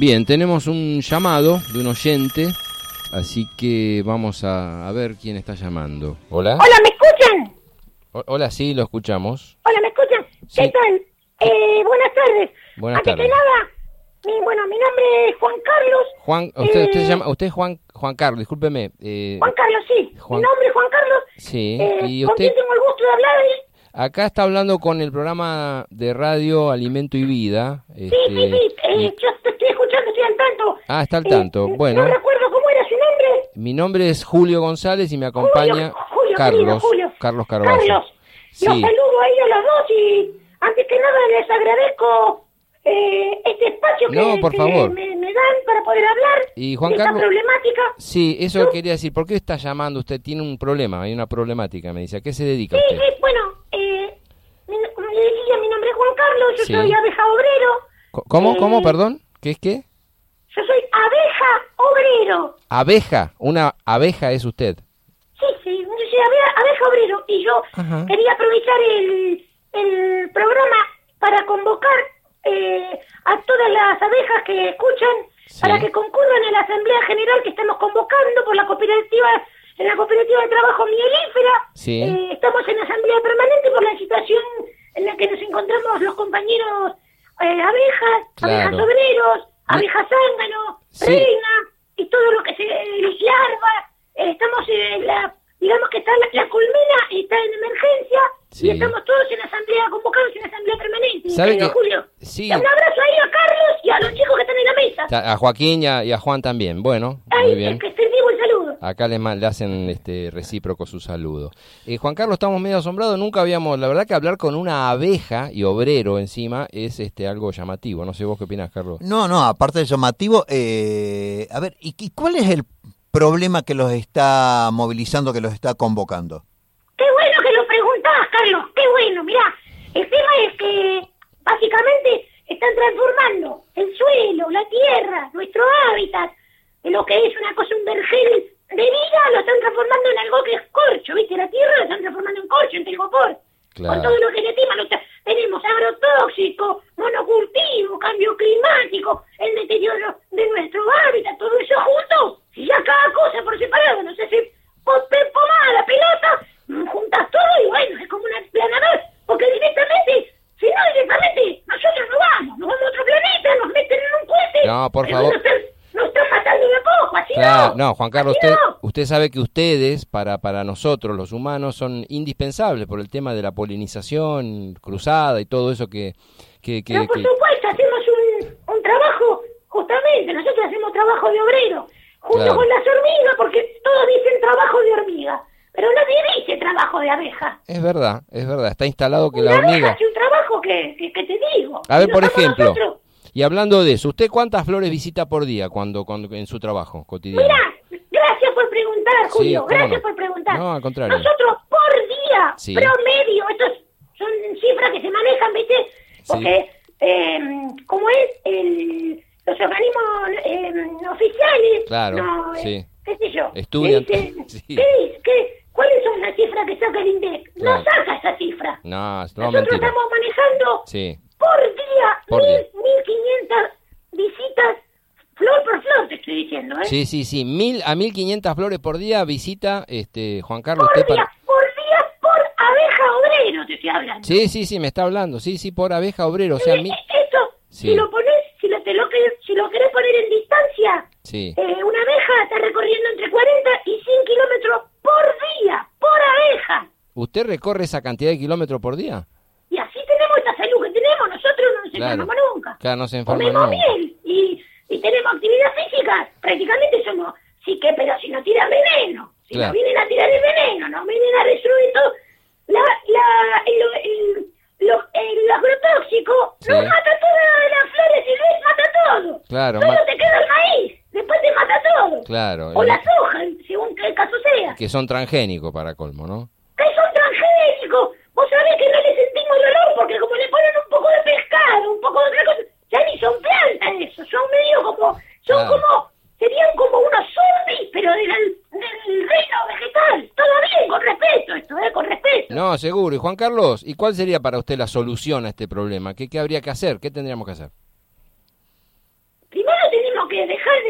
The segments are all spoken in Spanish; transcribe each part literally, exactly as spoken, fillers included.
Bien, tenemos un llamado de un oyente, así que vamos a, a ver quién está llamando. Hola. Hola, ¿me escuchan? O- hola, sí, lo escuchamos. Hola, ¿me escuchan? Sí. ¿Qué tal? Eh, buenas tardes. Buenas Antes tardes. que nada, mi, bueno, mi nombre es Juan Carlos. Juan, usted, Eh, usted se llama, usted es Juan, Juan Carlos, discúlpeme. Eh, Juan Carlos, sí. Juan- Mi nombre es Juan Carlos. Sí, Eh, y ¿Con usted quién tengo el gusto de hablar? acá está hablando con el programa de radio Alimento y Vida. Sí, este, sí, sí. Eh, y- yo te estoy escuchando, estoy al tanto. Ah, está al Eh, tanto. Bueno, No recuerdo cómo era su nombre. mi nombre es Julio González y me acompaña Julio, Julio, Carlos, querido Julio. Carlos Carvalho. Carlos, Sí. los saludo ahí a los dos y antes que nada les agradezco eh, este espacio que, No, por que favor. me, me dan para poder hablar Y Juan de esta Carlos- problemática. Sí, eso ¿No? quería decir. ¿Por qué está llamando? Usted tiene un problema, hay una problemática, me dice. ¿A qué se dedica Sí, usted? sí, bueno, eh, mi, como le decía, mi nombre es Juan Carlos, yo Sí. soy abeja obrero. Co- ¿Cómo, Eh, cómo, perdón? ¿Qué es qué? Yo soy abeja obrero. Abeja, una abeja es usted. Sí, sí, yo soy abeja, abeja obrero y yo Ajá. quería aprovechar el, el programa para convocar eh, a todas las abejas que escuchan Sí. para que concurran en la Asamblea General que estamos convocando por la cooperativa, en la cooperativa de trabajo mielífera. Sí. Eh, estamos en asamblea permanente por la situación en la que nos encontramos los compañeros eh, abejas, Claro. abejas obreros, Y- abejas zángano, Sí. reina y todo lo que se larva. Eh, estamos en la, digamos que está la, la colmena está en emergencia Sí. y estamos todos en asamblea, convocados en asamblea permanente. ¿Sabe querido que- Julio? sí. Y un abrazo ahí a Carlos y a los chicos que están en la mesa. A Joaquín y a, y a Juan también. Bueno, Ahí, muy bien. que extendimos el saludo. Acá le, ma- le hacen este recíproco su saludo. Eh, Juan Carlos, estamos medio asombrados. Nunca habíamos, la verdad que hablar con una abeja y obrero encima es este algo llamativo. No sé vos qué opinás, Carlos. No, no, aparte del llamativo, eh, a ver, ¿y, y cuál es el problema que los está movilizando, que los está convocando? Qué bueno que lo preguntás, Carlos, qué bueno, mirá. El tema es que básicamente están transformando el suelo, la tierra, nuestro hábitat, en lo que es una cosa, un vergel de vida, lo están transformando en algo que es corcho, ¿viste? La tierra lo están transformando en corcho, en telgopor. Claro. Con todo lo que le encima lo está- tenemos agrotóxico, monocultivo, cambio climático, el deterioro de nuestro hábitat, todo eso junto, y ya cada cosa por separado, no sé si papel, pomada, pelota, mm, juntas todo y bueno, es como una explanador, porque directamente, si no directamente, nosotros no vamos, nos vamos a otro planeta, nos meten en un cohete. No, por pero favor. Nos están, nos están matando de a poco, así Claro, no. no, Juan Carlos, así usted, no. usted sabe que ustedes, para, para nosotros los humanos, son indispensables por el tema de la polinización cruzada y todo eso que... que, que, No, por que- supuesto, hacemos un, un trabajo, justamente, nosotros hacemos trabajo de obrero, junto Claro. con las hormigas, porque todos dicen trabajo de hormiga, pero nadie dice trabajo de abeja. Es verdad, es verdad, está instalado que Una la abeja hormiga... hace un trabajo que, que, que te digo. A ver, Y por lo hacemos ejemplo, nosotros. y hablando de eso, ¿usted cuántas flores visita por día cuando, cuando en su trabajo cotidiano? Mira, gracias por preguntar, Sí, Julio, cómo gracias no. por preguntar. No, al contrario. Nosotros por día, Sí. promedio, estos son cifras que se manejan, ¿viste? Porque, eh, como es, el, los organismos eh, oficiales, Claro, no, eh, sí. qué sé yo, Estudian, que dicen, sí. ¿qué, dice? ¿Qué, ¿cuáles son las cifras que saca el INDEC? Claro. No saca esa cifra. No, es no, Nosotros mentira. estamos manejando Sí, por día, Por mil, día. mil quinientas visitas, flor por flor te estoy diciendo, ¿eh? sí, sí, sí, mil a mil quinientas flores por día visita, este, Juan Carlos, Por usted día, para... por día, por abeja obrero te estoy hablando. Sí, sí, sí, me está hablando, sí, sí, por abeja obrero, o sea, Eh, mil... Esto, Sí. si lo pones, si lo, te lo, que- si lo querés poner en distancia, Sí, eh, una abeja está recorriendo entre cuarenta y cien kilómetros por día, por abeja. ¿usted recorre esa cantidad de kilómetros por día? Y así tenemos esta salud que tenemos, nosotros no nos Claro. enfermamos nunca. Claro, no se enferma Comemos nunca. bien y, y tenemos actividad física, prácticamente somos, sí que, pero si no tiran veneno, si Claro. nos vienen a tirar el veneno, nos vienen a destruir todo, la, la, el, el, lo- el agrotóxico Sí. nos mata todas las flores y les mata todo. Claro, Solo ma- te queda el maíz, después te mata todo. Claro, O el- la soja, según que el caso sea. que son transgénicos para colmo, ¿no? Que son transgénicos. Vos sabés que no le sentimos dolor porque como le ponen un poco de pescado, un poco de otra cosa, ya ni son plantas eso, son medio como, son Claro. como, serían como unos zombies, pero del, del reino vegetal. Todo bien, con respeto esto, eh, con respeto. No, seguro. Y Juan Carlos, ¿y cuál sería para usted la solución a este problema? ¿Qué, qué habría que hacer? ¿Qué tendríamos que hacer? Primero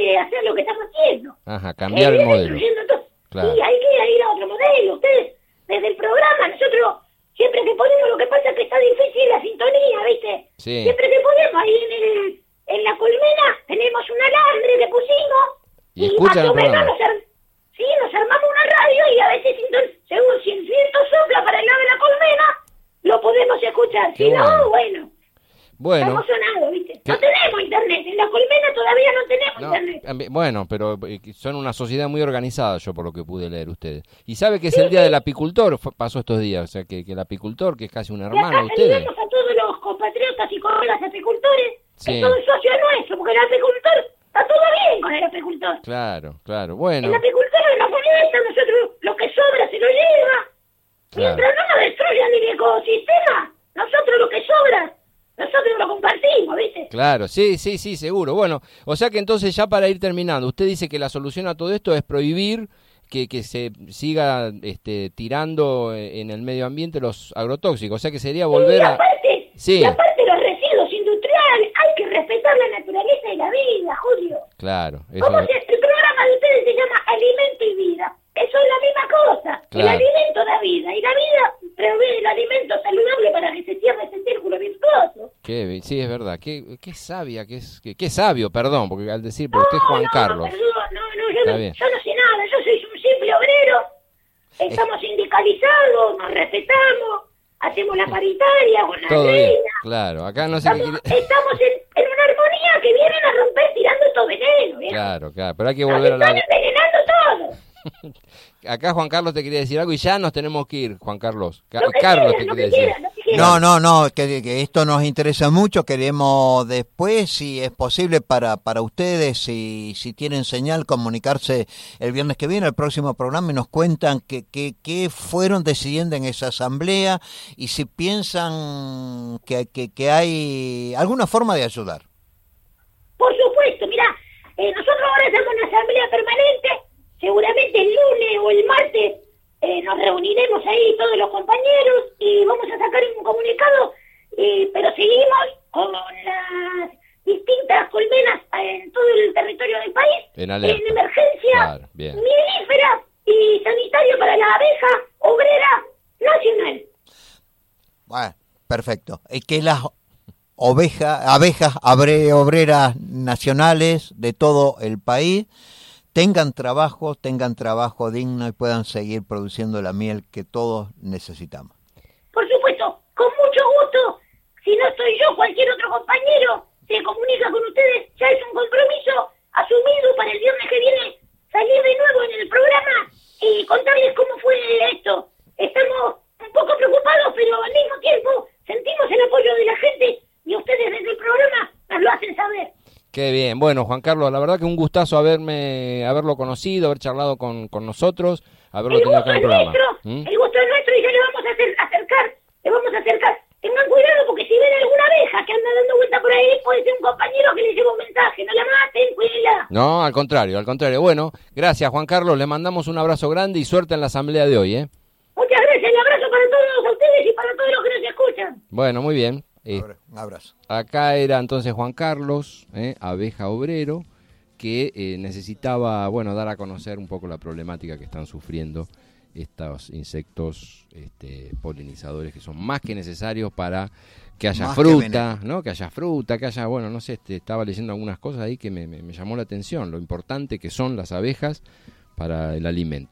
de hacer lo que estamos haciendo. Ajá, cambiar Eh, el modelo. destruyendo todo. Claro. Y hay que ir a otro modelo. Ustedes, desde el programa, nosotros, siempre que podemos, lo que pasa es que está difícil la sintonía, ¿viste? Sí. Siempre que podemos, ahí en, el, en la colmena, tenemos un alambre que pusimos. Y escuchan más el o menos programa. nos, ar- sí, nos armamos una radio y a veces, sinton- según si el viento sopla para el lado de la colmena, lo podemos escuchar. Qué Si no, bueno. bueno. Bueno. Estamos sonados, ¿viste? ¿Qué? No tenemos internet. En la colmena todavía no tenemos No, internet. ambi- bueno, pero eh, son una sociedad muy organizada, yo por lo que pude leer ustedes. Y sabe que es el Día del Apicultor, fue- pasó estos días, o sea, que, que el apicultor, que es casi un Y hermano acá de ustedes. saludamos a todos los compatriotas y colegas apicultores, Sí. que todo es socio nuestro, porque el apicultor, está todo bien con el apicultor. Claro, claro, bueno, El apicultor es la molesta, nosotros lo que sobra se lo lleva. Claro. Mientras no nos destruyan el ecosistema, nosotros lo que sobra, nosotros lo compartimos, ¿viste? claro, sí, sí, sí, seguro. Bueno, o sea que entonces ya para ir terminando, usted dice que la solución a todo esto es prohibir que, que se siga este, tirando en el medio ambiente los agrotóxicos, o sea que sería volver y a... aparte, Sí. y aparte los residuos industriales, hay que respetar la naturaleza y la vida, Julio. Claro, eso ¿Cómo es- se, el programa de ustedes se llama Alimento y Vida. Eso es la misma cosa. Claro. El alimento da vida. Y la vida provee el alimento saludable para que se cierre ese círculo virtuoso. Qué, sí, es verdad, qué, qué sabia, qué, es, qué, qué sabio, perdón, porque al decir, pero usted es Juan no, Carlos. No, perdón, no, no, yo, Está no bien. yo no sé nada. Yo soy un simple obrero. Estamos sindicalizados, nos respetamos, hacemos la paritaria con la Todo bien, reina. claro, acá no sé qué Estamos, quiere... estamos en, en una armonía que vienen a romper tirando estos venenos. ¿viejo? Claro, claro, pero hay que Nos volver a están la... envenenando todo. Acá Juan Carlos te quería decir algo y ya nos tenemos que ir, Juan Carlos. Ca- Lo que Carlos quieran, te lo quería que decir. quieran, lo que quieran. No, no, no, que, que esto nos interesa mucho. Queremos después, si es posible para, para ustedes, si, si tienen señal, comunicarse el viernes que viene, el próximo programa, y nos cuentan qué que, que fueron decidiendo en esa asamblea y si piensan que, que, que hay alguna forma de ayudar. Por supuesto, mirá, eh, nosotros ahora estamos en una asamblea permanente, seguramente el lunes o el martes eh, nos reuniremos ahí todos los compañeros y vamos a sacar un comunicado, eh, pero seguimos con las distintas colmenas en todo el territorio del país, En alerta. en emergencia Claro, bien. mielífera y sanitario para la abeja obrera nacional. Bueno, perfecto. Es que las ovejas, abejas abre- obreras nacionales de todo el país tengan trabajo, tengan trabajo digno y puedan seguir produciendo la miel que todos necesitamos. Por supuesto, con mucho gusto. Si no estoy yo, cualquier otro compañero se comunica con ustedes. Ya es un compromiso asumido para el viernes que viene salir de nuevo en el programa y contarles cómo fue esto. Estamos un poco preocupados, pero al mismo tiempo sentimos el apoyo de la gente y ustedes desde el programa nos lo hacen saber. Qué bien. Bueno, Juan Carlos, la verdad que un gustazo haberme, haberlo conocido, haber charlado con, con nosotros, haberlo El tenido gusto acá en es el programa. nuestro, ¿Mm? el gusto es nuestro y ya le vamos a hacer, acercar, le vamos a acercar. Tengan cuidado porque si ven alguna abeja que anda dando vuelta por ahí, puede ser un compañero que le lleva un mensaje. No la maten, cuídenla. No, al contrario, al contrario. Bueno, gracias Juan Carlos, le mandamos un abrazo grande y suerte en la asamblea de hoy, ¿eh? Muchas gracias, un abrazo para todos ustedes y para todos los que nos escuchan. Bueno, muy bien. Eh, Un abrazo. acá era entonces Juan Carlos, ¿eh? Abeja obrero, que eh, necesitaba, bueno, dar a conocer un poco la problemática que están sufriendo estos insectos este, polinizadores que son más que necesarios para que haya Más que fruta, ¿no? Que haya fruta, que haya, bueno, no sé, este, estaba leyendo algunas cosas ahí que me, me, me llamó la atención, lo importante que son las abejas para el alimento.